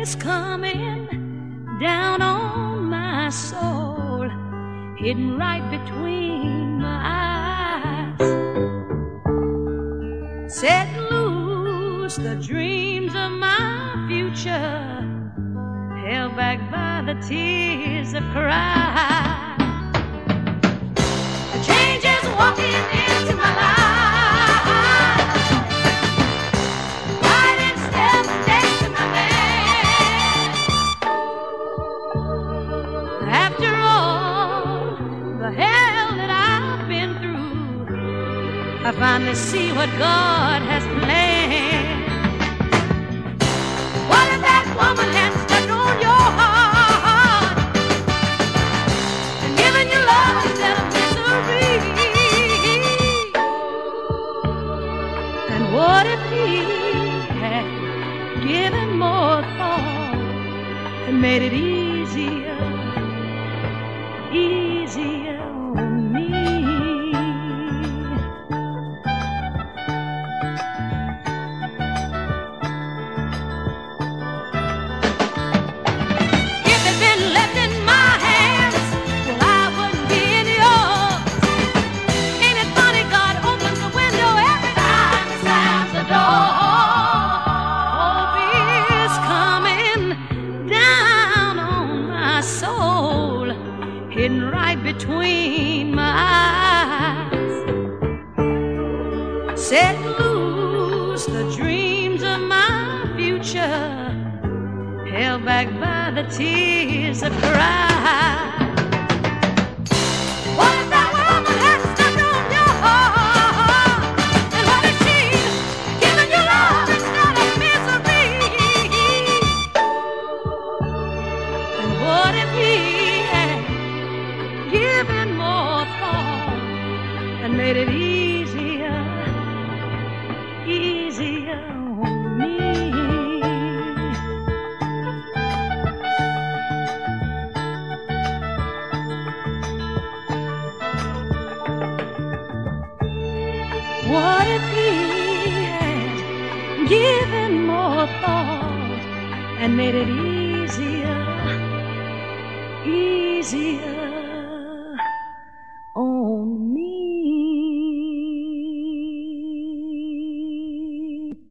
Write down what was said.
is coming down on my soul, hidden right between my eyes. Set loose the dreams of my future, held back by the tears of pride. A change is walking into my life. After all the hell that I've been through, I finally see what God has planned. What if that woman had stuck on your heart and given you love instead of misery? And what if he had given more thought and made it easier on me? If it had been left in my hands, well, I wouldn't be in yours. Ain't it funny God opens the window every time he slams the door? Hope is coming down on my soul, hidden right between my eyes. Set loose the dreams of my future, held back by the tears of pride. What if that woman had stuck on your heart? And what if she given you love instead of misery? And what if he had given more thought and made it easier on me? What if he had given more thought and made it easier